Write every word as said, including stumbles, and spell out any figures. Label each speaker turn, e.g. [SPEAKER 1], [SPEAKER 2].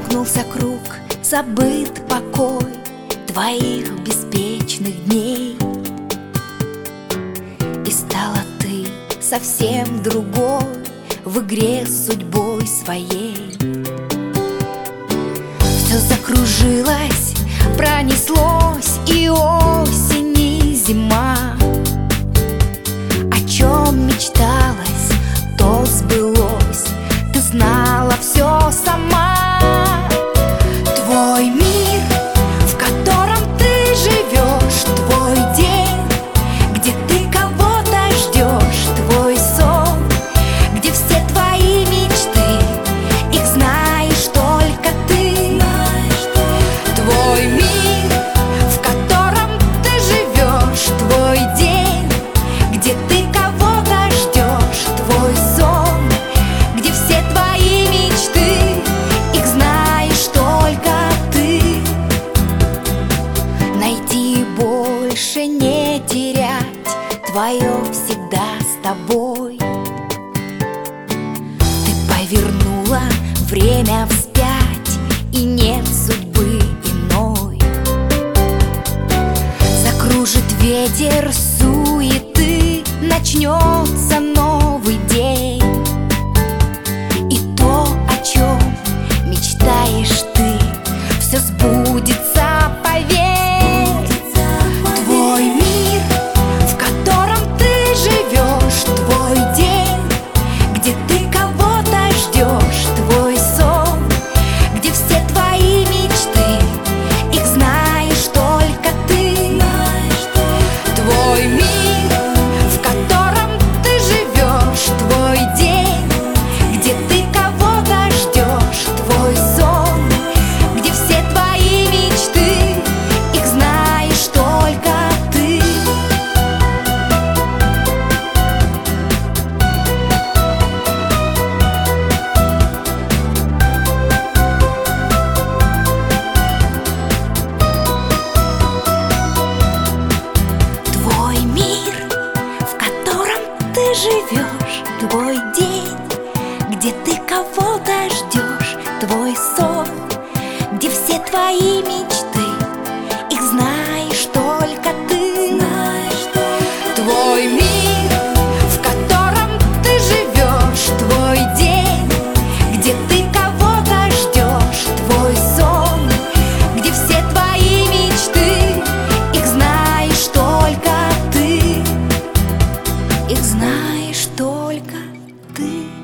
[SPEAKER 1] Сомкнулся круг, забыт покой твоих беспечных дней, и стала ты совсем другой в игре с судьбой своей. Все закружилось, пронеслось, и осень, и зима. О чем мечталось, то сбылось, ты знала все сама. Твой мир, в котором ты живешь, твой день, где ты кого-то ждешь, твой сон, где все твои мечты, их знаешь только ты. Твой мир, в котором ты живешь, твой день, где ты кого-то ждешь, твой сон, где все твои мечты, их знаешь только ты. Найти, больше не терять, твое всегда с тобой. Ты повернула время вспять, и нет судьбы иной. Закружит ветер суеты, начнется новый день, и то, о чем мечтаешь ты, все сбудется, поверь. Твой мир, в котором ты живешь, твой день, где ты кого-то ждешь, твой сон, где все твои мечты, их знаешь только ты. Твой мир, в котором ты живешь, твой день, где ты кого-то ждешь, твой сон, где все твои мечты, их знаешь только ты. Твой мир, в котором ты живешь, твой день, где ты кого-то ждешь, твой сон, где все твои мечты, их знаешь только ты. Твой мир, в котором ты живешь, твой день, где ты кого-то ждешь, твой сон, где все твои мечты, их знаешь только ты, их знаешь только ты.